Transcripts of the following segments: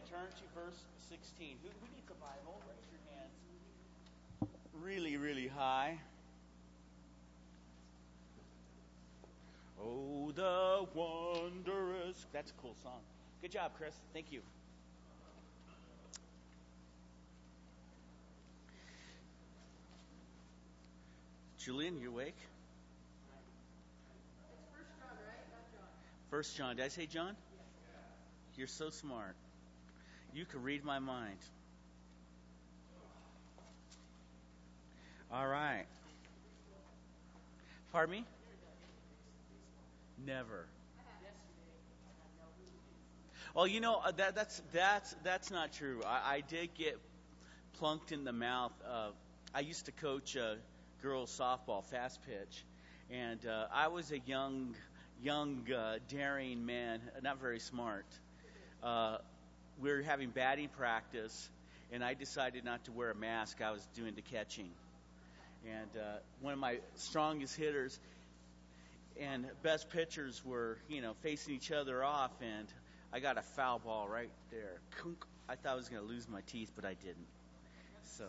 turn to verse 16. Who needs a Bible? Raise your hands really, really high. Oh, the wondrous. That's a cool song. Good job, Chris. Thank you. Julian, you awake? It's First John, right? Not John. First John. Did I say John? You're so smart. You can read my mind. All right. Pardon me? Never. Well, you know that's not true. I did get plunked in the mouth. I used to coach girls softball, fast pitch, and I was a young, daring man, not very smart. We were having batting practice, and I decided not to wear a mask. I was doing the catching, and one of my strongest hitters and best pitchers were, facing each other off, and I got a foul ball right there. I thought I was going to lose my teeth, but I didn't. So,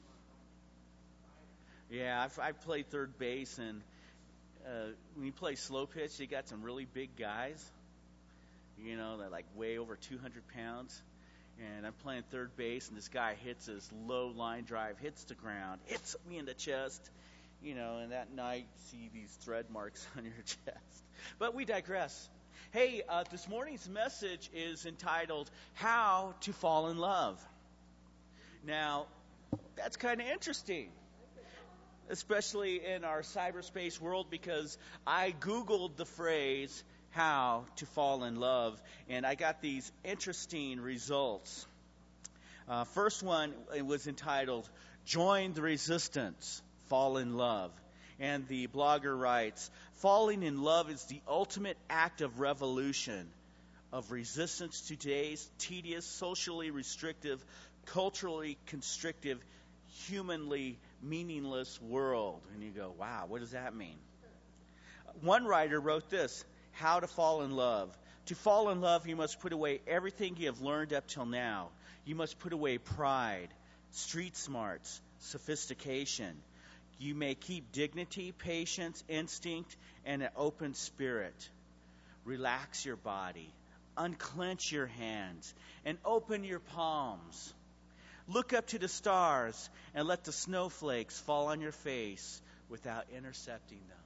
yeah, I played third base, and when you play slow pitch, you got some really big guys. They're like way over 200 pounds. And I'm playing third base, and this guy hits this low line drive, hits the ground, hits me in the chest. And that night, see these thread marks on your chest. But we digress. Hey, this morning's message is entitled, How to Fall in Love. Now, that's kind of interesting, especially in our cyberspace world, because I Googled the phrase, how to fall in love, and I got these interesting results. First one, it was entitled, Join the Resistance, Fall in Love. And the blogger writes, falling in love is the ultimate act of revolution, of resistance to today's tedious, socially restrictive, culturally constrictive, humanly meaningless world. And you go, wow, what does that mean? One writer wrote this, how to fall in love. To fall in love, you must put away everything you have learned up till now. You must put away pride, street smarts, sophistication. You may keep dignity, patience, instinct, and an open spirit. Relax your body, unclench your hands, and open your palms. Look up to the stars and let the snowflakes fall on your face without intercepting them.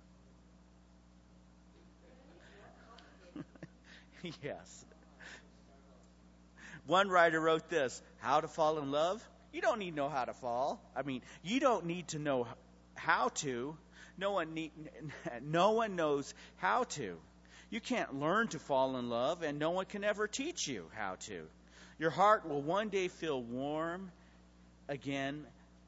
Yes. One writer wrote this, how to fall in love? You don't need to know how to fall. You don't need to know how to. No one knows how to. You can't learn to fall in love, and no one can ever teach you how to. Your heart will one day feel warm again,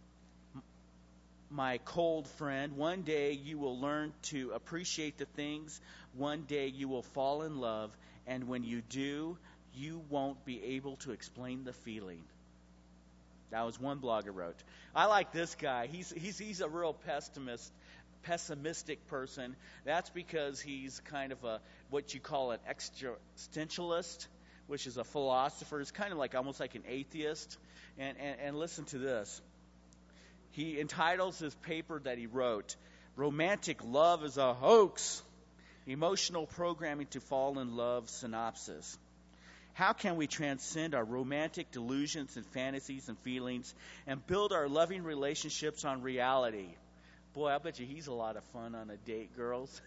my cold friend. One day you will learn to appreciate the things. One day you will fall in love. And when you do, you won't be able to explain the feeling. That was one blogger wrote. I like this guy. He's a real pessimistic person. That's because he's kind of what you call an existentialist, which is a philosopher. It's kind of almost like an atheist. And listen to this. He entitles his paper that he wrote, Romantic Love is a Hoax. Emotional Programming to Fall in Love Synopsis. How can we transcend our romantic delusions and fantasies and feelings and build our loving relationships on reality? Boy, I bet you he's a lot of fun on a date, girls.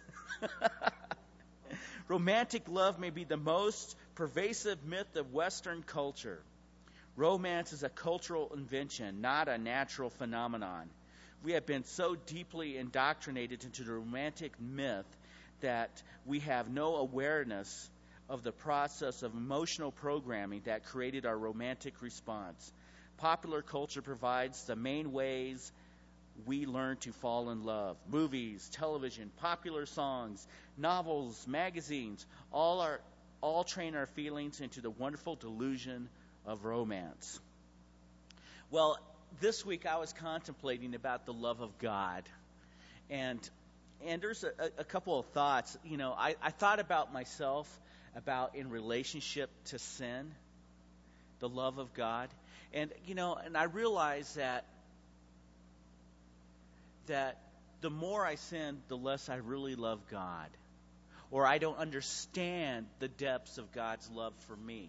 Romantic love may be the most pervasive myth of Western culture. Romance is a cultural invention, not a natural phenomenon. We have been so deeply indoctrinated into the romantic myth that we have no awareness of the process of emotional programming that created our romantic response. Popular culture provides the main ways we learn to fall in love. Movies, television, popular songs, novels, magazines, all train our feelings into the wonderful delusion of romance. Well, this week I was contemplating about the love of God. And there's a couple of thoughts. I thought about myself, about in relationship to sin. the love of God. And, and I realize that the more I sin, the less I really love God. Or I don't understand the depths of God's love for me.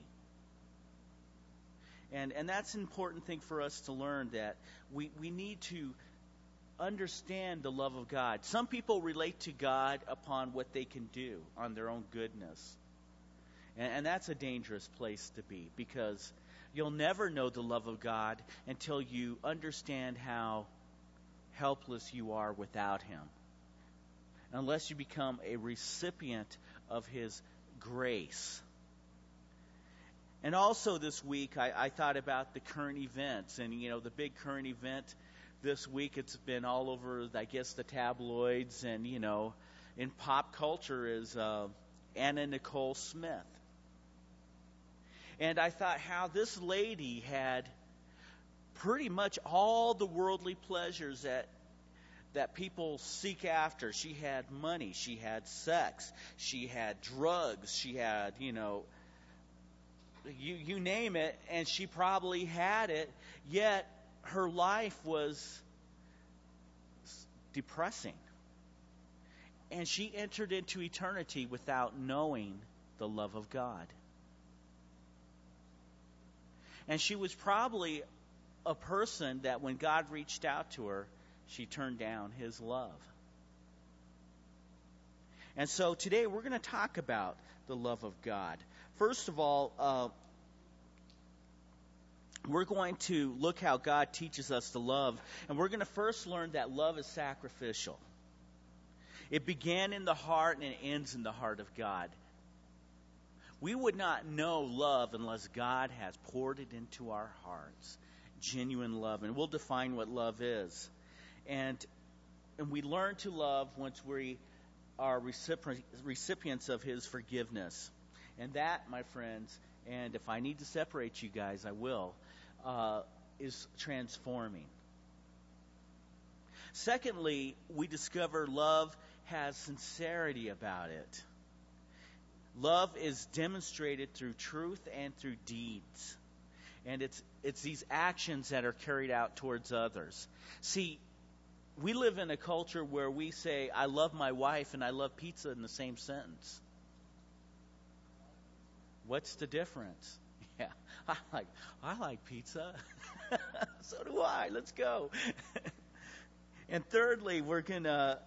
And that's an important thing for us to learn, that we need to understand the love of God. Some people relate to God upon what they can do, on their own goodness. And that's a dangerous place to be, because you'll never know the love of God until you understand how helpless you are without Him. Unless you become a recipient of His grace. And also this week, I thought about the current events. And, the big current event this week, it's been all over, I guess, the tabloids. And, in pop culture is Anna Nicole Smith. And I thought how this lady had pretty much all the worldly pleasures that people seek after. She had money, she had sex, she had drugs, she had, you name it, and she probably had it, yet her life was depressing. And she entered into eternity without knowing the love of God. And she was probably a person that when God reached out to her, she turned down His love. And so today we're going to talk about the love of God. First of all, we're going to look how God teaches us to love. And we're going to first learn that love is sacrificial. It began in the heart and it ends in the heart of God. We would not know love unless God has poured it into our hearts. Genuine love. And we'll define what love is. And we learn to love once we are recipients of His forgiveness. And that, my friends, and if I need to separate you guys, I will, is transforming. Secondly, we discover love has sincerity about it. Love is demonstrated through truth and through deeds. And it's these actions that are carried out towards others. See, we live in a culture where we say, I love my wife and I love pizza in the same sentence. What's the difference? Yeah, I like pizza. So do I. Let's go. And thirdly, we're going to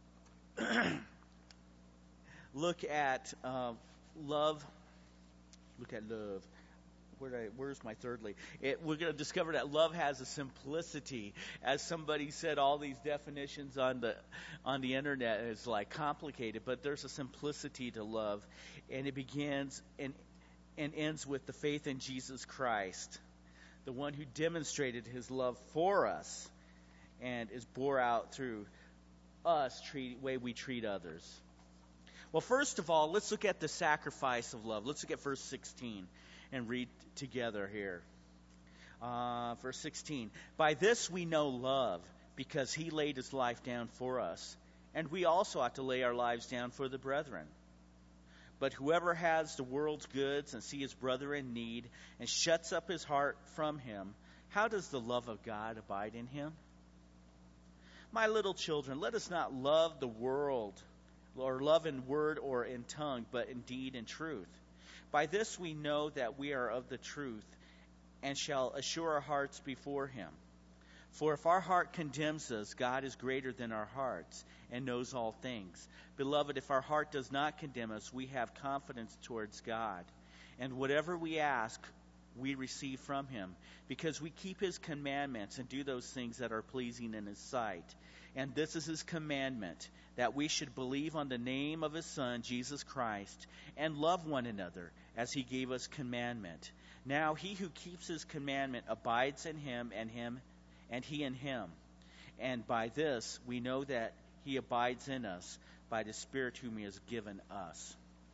look at love. Look at love. Where's my thirdly? We're going to discover that love has a simplicity. As somebody said, all these definitions on the internet is like complicated, but there's a simplicity to love, and it begins and ends with the faith in Jesus Christ, the one who demonstrated His love for us, and is bore out through us, way we treat others. Well, first of all, let's look at the sacrifice of love. Let's look at verse 16. And read together here. Verse 16. By this we know love, because He laid His life down for us. And we also ought to lay our lives down for the brethren. But whoever has the world's goods and sees his brother in need and shuts up his heart from him, how does the love of God abide in him? My little children, let us not love the world, or love in word or in tongue, but in deed and truth. By this we know that we are of the truth, and shall assure our hearts before Him. For if our heart condemns us, God is greater than our hearts, and knows all things. Beloved, if our heart does not condemn us, we have confidence towards God. And whatever we ask, we receive from Him, because we keep His commandments and do those things that are pleasing in His sight. And this is His commandment, that we should believe on the name of His Son, Jesus Christ, and love one another, as He gave us commandment. Now he who keeps His commandment abides in Him, and He in him. And by this we know that He abides in us, by the Spirit whom He has given us.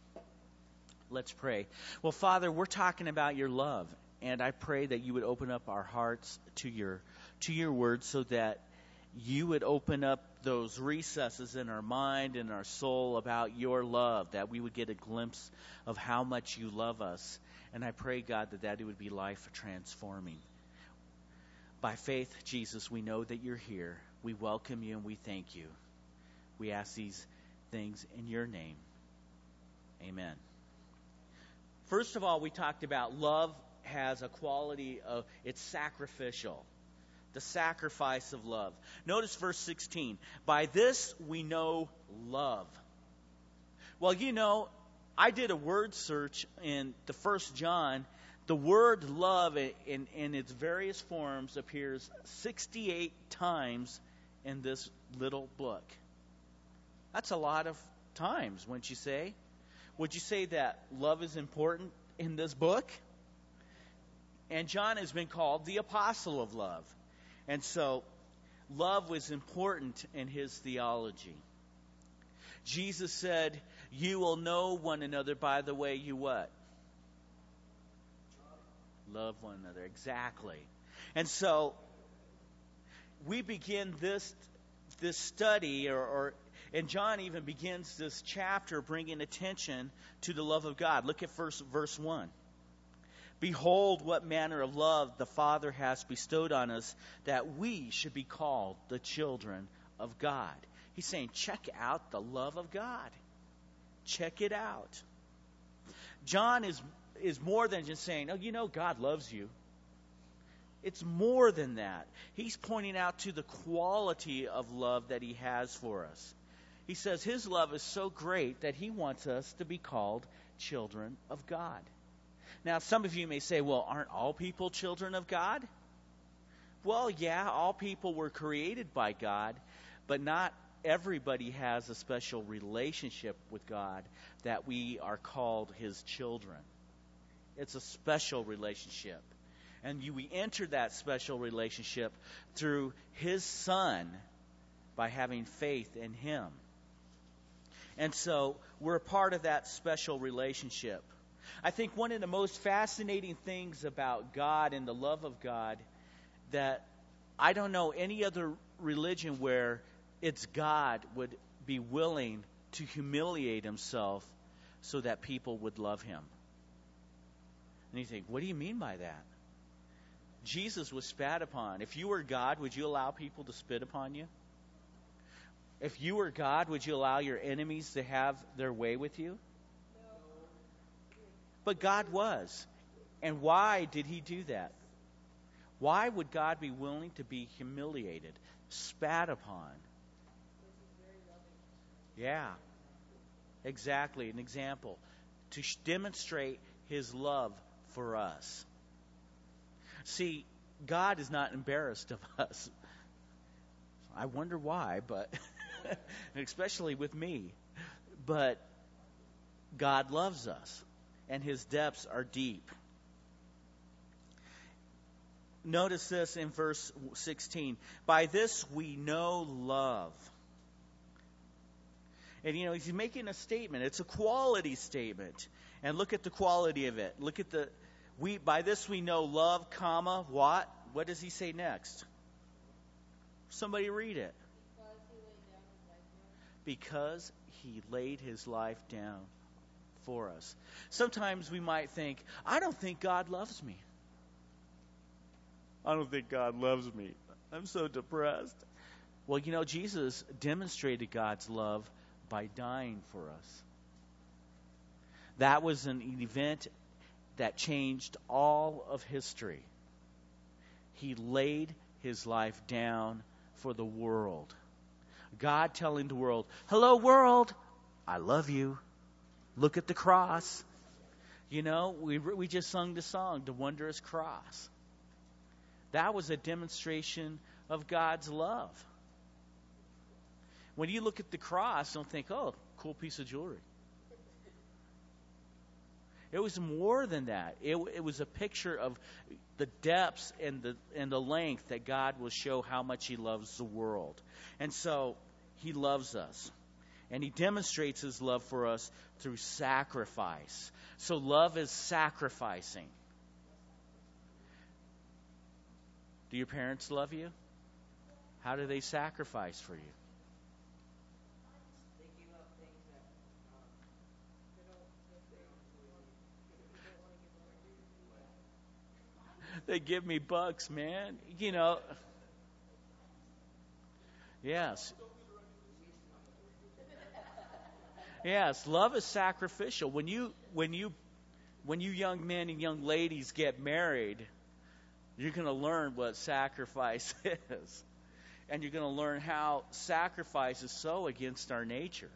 Let's pray. Well, Father, we're talking about Your love, and I pray that You would open up our hearts to Your word, so that You would open up those recesses in our mind and our soul about Your love, that we would get a glimpse of how much You love us, And I pray, God, that it would be life transforming. By faith, Jesus, we know that you're here. We welcome you and we thank you. We ask these things in your name. Amen. First of all, we talked about love has a quality of it's sacrificial. The sacrifice of love. Notice verse 16. By this we know love. Well, you know, I did a word search in the 1 John. The word love in its various forms appears 68 times in this little book. That's a lot of times, wouldn't you say? Would you say that love is important in this book? And John has been called the apostle of love. And so, love was important in his theology. Jesus said, you will know one another by the way you what? Love one another. Exactly. And so, we begin this study, and John even begins this chapter bringing attention to the love of God. Look at verse 1. Behold, what manner of love the Father has bestowed on us, that we should be called the children of God. He's saying, check out the love of God. Check it out. John is more than just saying, oh, you know, God loves you. It's more than that. He's pointing out to the quality of love that he has for us. He says his love is so great that he wants us to be called children of God. Now, some of you may say, well, aren't all people children of God? Well, yeah, all people were created by God, but not everybody has a special relationship with God that we are called his children. It's a special relationship. And we enter that special relationship through his Son by having faith in him. And so we're a part of that special relationship. I think one of the most fascinating things about God and the love of God that I don't know any other religion where it's God would be willing to humiliate himself so that people would love him. And you think, what do you mean by that? Jesus was spat upon. If you were God, would you allow people to spit upon you? If you were God, would you allow your enemies to have their way with you? But God was. And why did he do that? Why would God be willing to be humiliated, spat upon? Yeah, exactly. An example. To demonstrate his love for us. See, God is not embarrassed of us. I wonder why, but especially with me. But God loves us. And his depths are deep. Notice this in verse 16. By this we know love. And you know, he's making a statement. It's a quality statement. And look at the quality of it. Look at by this we know love, comma, what? What does he say next? Somebody read it. Because he laid his life down for us. Sometimes we might think, I don't think God loves me. I don't think God loves me. I'm so depressed. Well, you know, Jesus demonstrated God's love by dying for us. That was an event that changed all of history. He laid his life down for the world. God telling the world, hello world, I love you. Look at the cross. You know, we just sung the song, The Wondrous Cross. That was a demonstration of God's love. When you look at the cross, don't think, oh, cool piece of jewelry. It was more than that. It was a picture of the depths and the length that God will show how much he loves the world. And so he loves us. And he demonstrates his love for us through sacrifice. So love is sacrificing. Do your parents love you? How do they sacrifice for you? They give up things that they don't want to give away. They give me bucks, man. You know. Yes. Yes, love is sacrificial. When you young men and young ladies get married, you're going to learn what sacrifice is. And you're going to learn how sacrifice is so against our nature.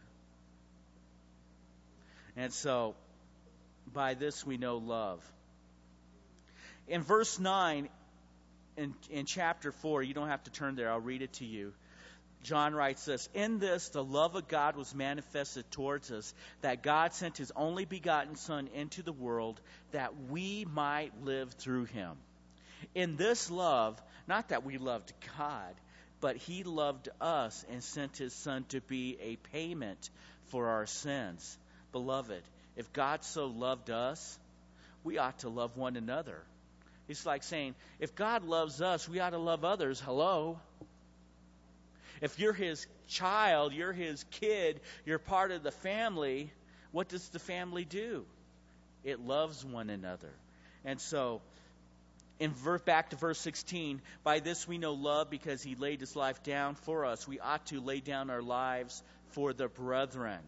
And so, by this we know love. In verse 9, in chapter 4, you don't have to turn there, I'll read it to you. John writes this, "In this the love of God was manifested towards us, that God sent his only begotten Son into the world, that we might live through him. In this love, not that we loved God, but he loved us and sent his Son to be a payment for our sins. Beloved, if God so loved us, we ought to love one another." It's like saying, if God loves us, we ought to love others. Hello? If you're his child, you're his kid, you're part of the family, what does the family do? It loves one another. And so, back to verse 16, "By this we know love, because he laid his life down for us. We ought to lay down our lives for the brethren."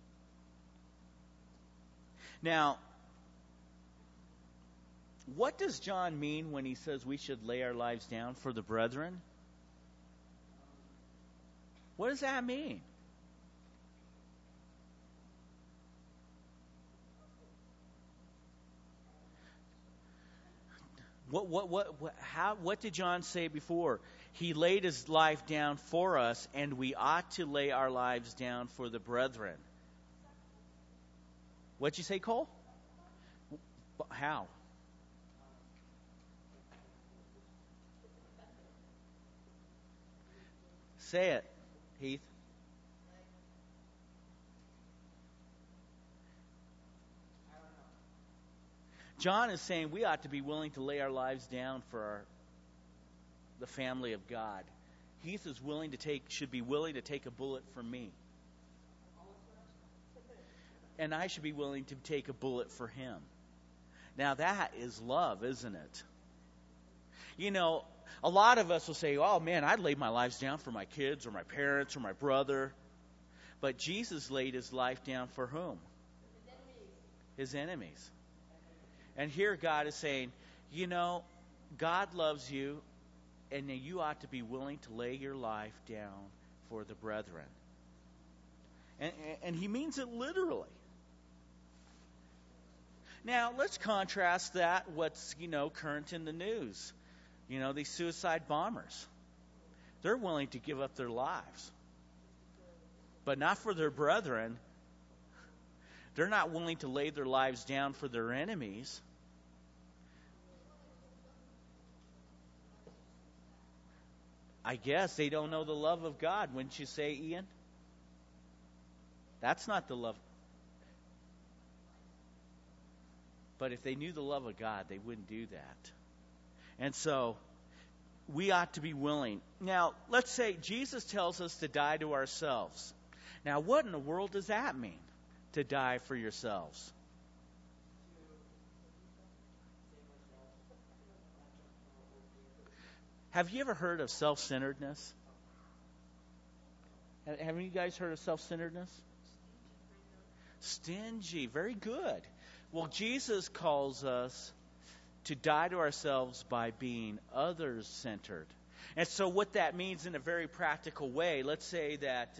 Now, what does John mean when he says we should lay our lives down for the brethren? What does that mean? What did John say before? He laid his life down for us, and we ought to lay our lives down for the brethren. What'd you say, Cole? How? Say it, Heath. John is saying we ought to be willing to lay our lives down for the family of God. Heath is should be willing to take a bullet for me. And I should be willing to take a bullet for him. Now that is love, isn't it? You know, a lot of us will say, "Oh man, I'd lay my lives down for my kids or my parents or my brother." But Jesus laid his life down for whom? His enemies. And here God is saying, you know, God loves you, and you ought to be willing to lay your life down for the brethren. And he means it literally. Now, let's contrast that what's, current in the news. These suicide bombers. They're willing to give up their lives. But not for their brethren. They're not willing to lay their lives down for their enemies. I guess they don't know the love of God, wouldn't you say, Ian? That's not the love. But if they knew the love of God, they wouldn't do that. And so, we ought to be willing. Now, let's say Jesus tells us to die to ourselves. Now, what in the world does that mean? To die for yourselves? Have you ever heard of self-centeredness? Have you guys heard of self-centeredness? Stingy. Very good. Well, Jesus calls us to die to ourselves by being others-centered. And so what that means in a very practical way, let's say that,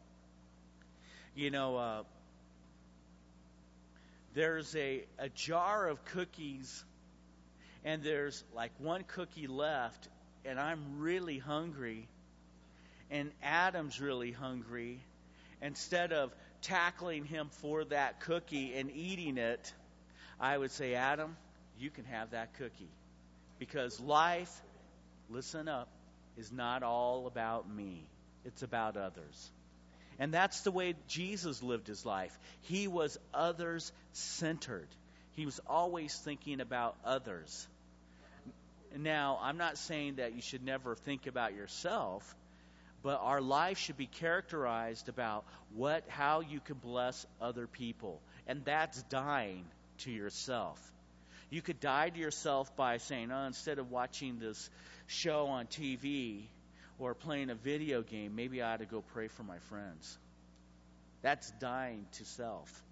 there's a jar of cookies, and there's like one cookie left, and I'm really hungry, and Adam's really hungry. Instead of tackling him for that cookie and eating it, I would say, Adam, you can have that cookie. Because life, listen up, is not all about me. It's about others. And that's the way Jesus lived his life. He was others-centered. He was always thinking about others. Now, I'm not saying that you should never think about yourself, but our life should be characterized about how you can bless other people. And that's dying to yourself. You could die to yourself by saying, oh, instead of watching this show on TV or playing a video game, maybe I ought to go pray for my friends. That's dying to self.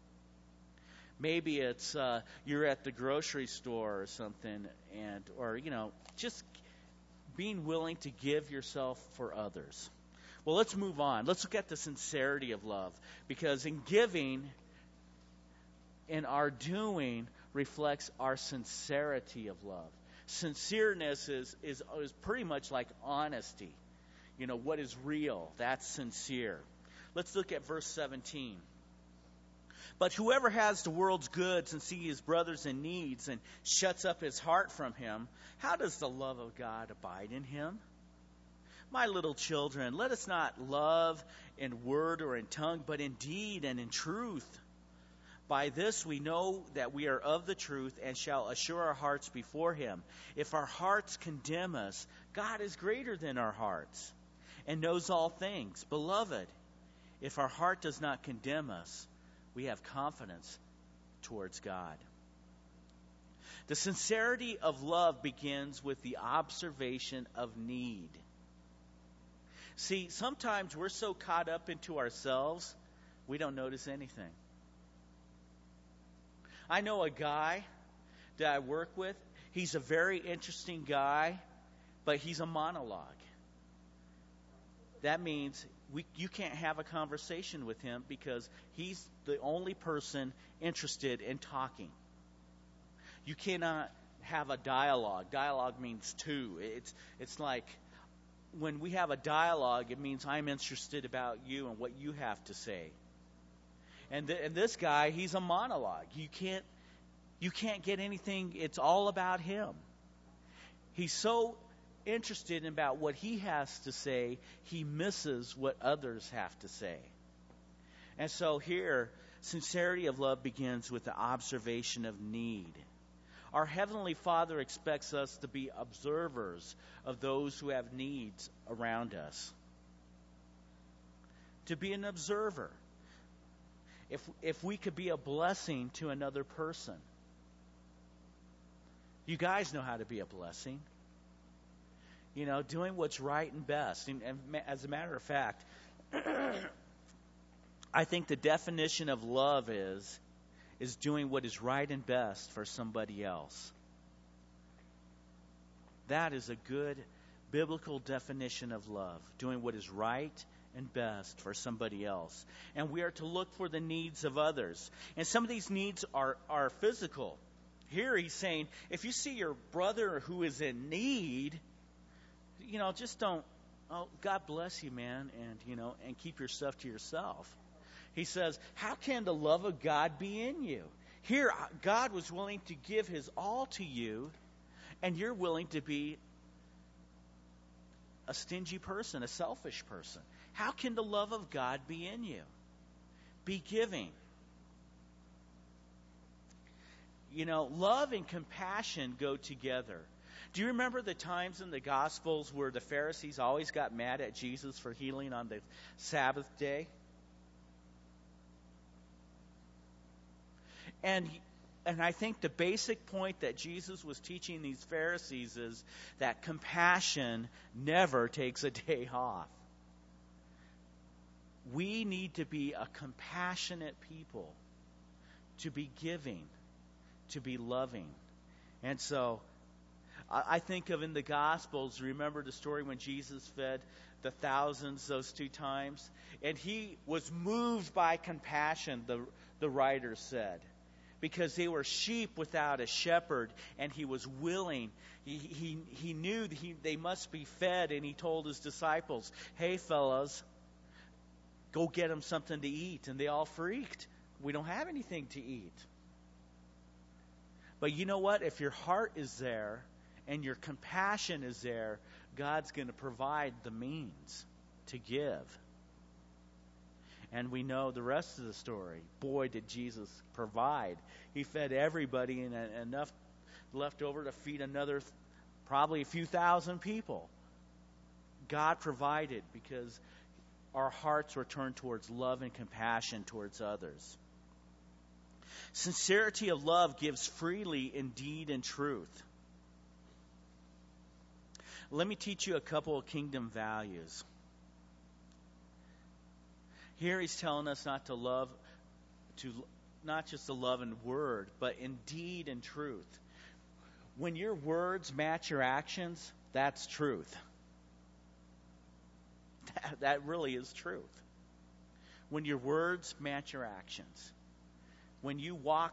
Maybe it's you're at the grocery store or something, or just being willing to give yourself for others. Well, let's move on. Let's look at the sincerity of love, because in giving, in our doing, reflects our sincerity of love. Sincereness is pretty much like honesty. What is real, that's sincere. Let's look at verse 17. But whoever has the world's goods and sees his brothers in needs and shuts up his heart from him, how does the love of God abide in him? My little children, let us not love in word or in tongue, but in deed and in truth. By this we know that we are of the truth and shall assure our hearts before him. If our hearts condemn us, God is greater than our hearts and knows all things. Beloved, if our heart does not condemn us, we have confidence towards God. The sincerity of love begins with the observation of need. See, sometimes we're so caught up into ourselves, we don't notice anything. I know a guy that I work with. He's a very interesting guy, but he's a monologue. That means you can't have a conversation with him because he's the only person interested in talking. You cannot have a dialogue. Dialogue means two. It's like when we have a dialogue, it means I'm interested about you and what you have to say. And this guy, he's a monologue. You can't get anything. It's all about him. He's so interested in about what he has to say, he misses what others have to say. And so here, sincerity of love begins with the observation of need. Our Heavenly Father expects us to be observers of those who have needs around us. To be an observer. If we could be a blessing to another person. You guys know how to be a blessing. Doing what's right and best. And as a matter of fact, I think the definition of love is doing what is right and best for somebody else. That is a good biblical definition of love. Doing what is right and best for somebody else. And we are to look for the needs of others. And some of these needs are physical. Here he's saying, if you see your brother who is in need, just don't, God bless you, man, and keep your stuff to yourself. He says, how can the love of God be in you? Here, God was willing to give his all to you, and you're willing to be a stingy person, a selfish person. How can the love of God be in you? Be giving. Love and compassion go together. Do you remember the times in the Gospels where the Pharisees always got mad at Jesus for healing on the Sabbath day? And I think the basic point that Jesus was teaching these Pharisees is that compassion never takes a day off. We need to be a compassionate people, to be giving, to be loving. And so I think of in the Gospels, remember the story when Jesus fed the thousands those 2 times? And he was moved by compassion, the writer said, because they were sheep without a shepherd, and he was willing. He knew they must be fed, and he told his disciples, hey, fellas, go get them something to eat. And they all freaked. We don't have anything to eat. But you know what? If your heart is there and your compassion is there, God's going to provide the means to give. And we know the rest of the story. Boy, did Jesus provide. He fed everybody and enough left over to feed another, probably a few thousand people. God provided because our hearts were turned towards love and compassion towards others. Sincerity of love gives freely in deed and truth. Let me teach you a couple of kingdom values. Here he's telling us not just to love in word, but in deed and truth. When your words match your actions, that's truth. That really is truth. When your words match your actions. When you walk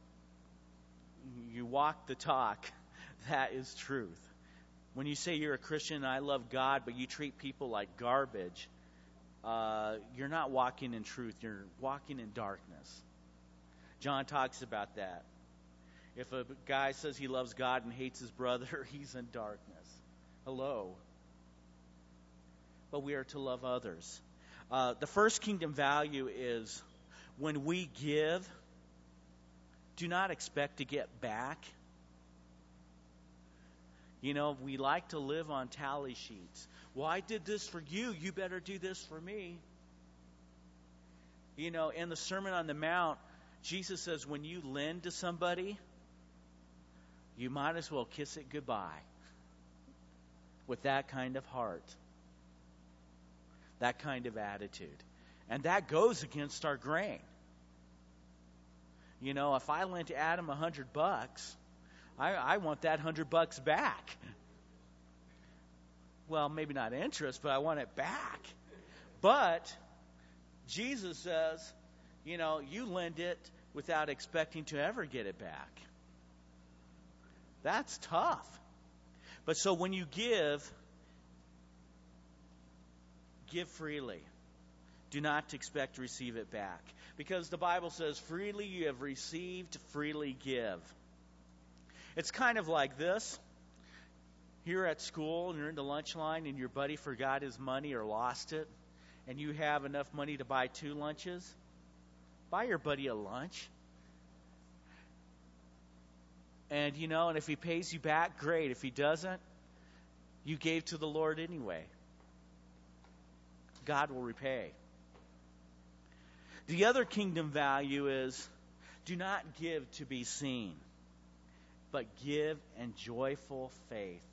the talk, that is truth. When you say you're a Christian and I love God, but you treat people like garbage, you're not walking in truth. You're walking in darkness. John talks about that. If a guy says he loves God and hates his brother, he's in darkness. Hello. But we are to love others. The first kingdom value is when we give, do not expect to get back. You know, we like to live on tally sheets. Well, I did this for you. You better do this for me. You know, in the Sermon on the Mount, Jesus says when you lend to somebody, you might as well kiss it goodbye with that kind of heart, that kind of attitude. And that goes against our grain. You know, if I lent Adam $100, I want that $100 back. Well, maybe not interest, but I want it back. But Jesus says, you know, you lend it without expecting to ever get it back. That's tough. But so when you give freely. Do not expect to receive it back. Because the Bible says, freely you have received, freely give. It's kind of like this. You're at school and you're in the lunch line and your buddy forgot his money or lost it. And you have enough money to buy 2 lunches. Buy your buddy a lunch. And, you know, and if he pays you back, great. If he doesn't, you gave to the Lord anyway. God will repay. The other kingdom value is do not give to be seen, but give in joyful faith.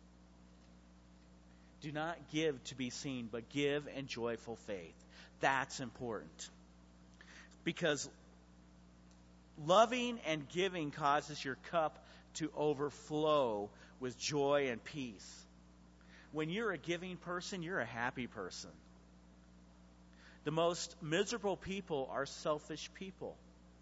Do not give to be seen, but give in joyful faith. That's important. Because loving and giving causes your cup to overflow with joy and peace. When you're a giving person, you're a happy person. The most miserable people are selfish people.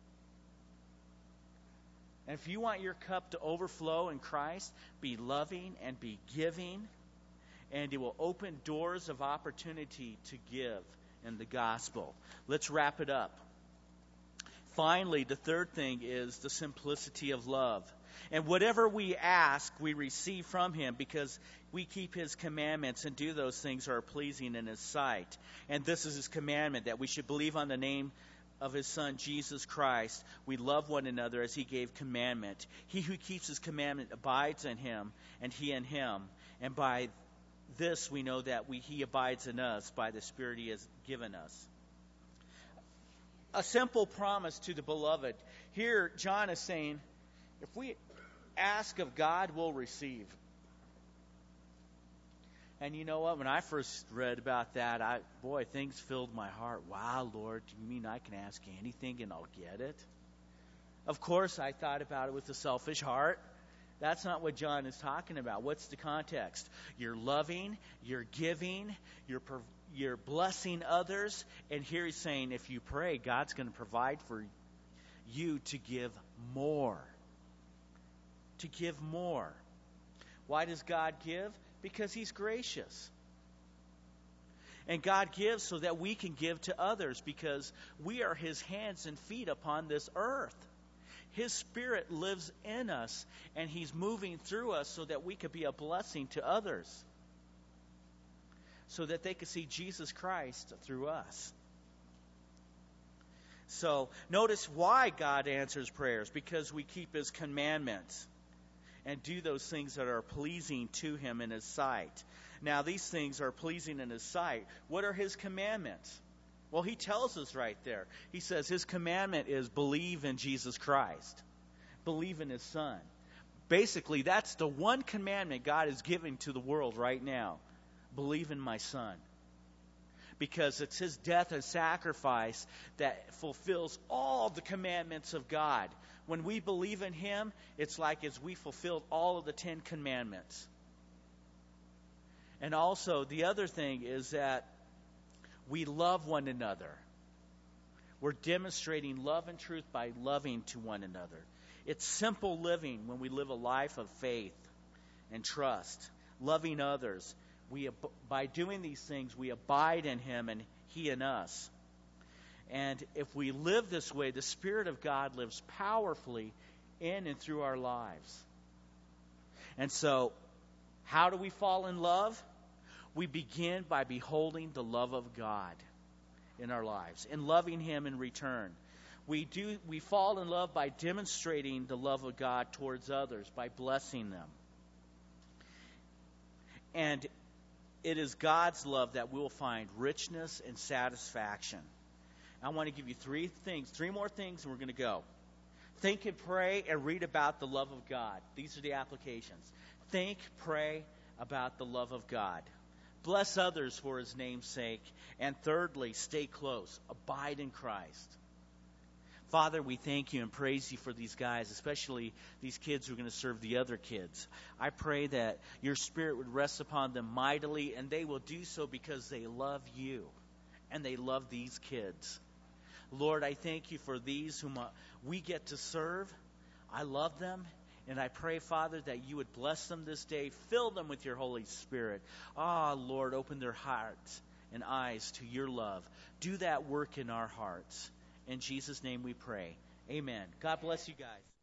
And if you want your cup to overflow in Christ, be loving and be giving, and it will open doors of opportunity to give in the gospel. Let's wrap it up. Finally, the third thing is the simplicity of love. And whatever we ask, we receive from Him because we keep His commandments and do those things that are pleasing in His sight. And this is His commandment, that we should believe on the name of His Son, Jesus Christ. We love one another as He gave commandment. He who keeps His commandment abides in Him, and He in Him. And by this we know that He abides in us by the Spirit He has given us. A simple promise to the beloved. Here, John is saying, if we ask of God, we'll receive. And you know what? When I first read about that, things filled my heart. Wow, Lord, do you mean I can ask anything and I'll get it? Of course, I thought about it with a selfish heart. That's not what John is talking about. What's the context? You're loving, you're giving, you're blessing others. And here he's saying, if you pray, God's going to provide for you to give more. To give more. Why does God give? Because He's gracious. And God gives so that we can give to others, because we are His hands and feet upon this earth. His Spirit lives in us, and He's moving through us so that we could be a blessing to others, so that they could see Jesus Christ through us. So, notice why God answers prayers. Because we keep His commandments and do those things that are pleasing to Him in His sight. Now, these things are pleasing in His sight. What are His commandments? Well, he tells us right there. He says his commandment is believe in Jesus Christ. Believe in his Son. Basically, that's the one commandment God is giving to the world right now. Believe in my Son. Because it's his death and sacrifice that fulfills all the commandments of God. When we believe in him, it's like as we fulfilled all of the 10 commandments. And also, the other thing is that we love one another. We're demonstrating love and truth by loving to one another. It's simple living when we live a life of faith and trust, loving others. By doing these things, we abide in him and he in us. And if we live this way, the Spirit of God lives powerfully in and through our lives. And so, how do we fall in love? We begin by beholding the love of God in our lives and loving him in return. We fall in love by demonstrating the love of God towards others, by blessing them. And it is God's love that we'll find richness and satisfaction. I want to give you three more things, and we're going to go. Think and pray and read about the love of God. These are the applications. Think, pray about the love of God. Bless others for his name's sake. And thirdly, stay close. Abide in Christ. Father, we thank you and praise you for these guys, especially these kids who are going to serve the other kids. I pray that your Spirit would rest upon them mightily, and they will do so because they love you and they love these kids. Lord, I thank you for these whom we get to serve. I love them, and I pray, Father, that you would bless them this day. Fill them with your Holy Spirit. Lord, open their hearts and eyes to your love. Do that work in our hearts. In Jesus' name we pray. Amen. God bless you guys.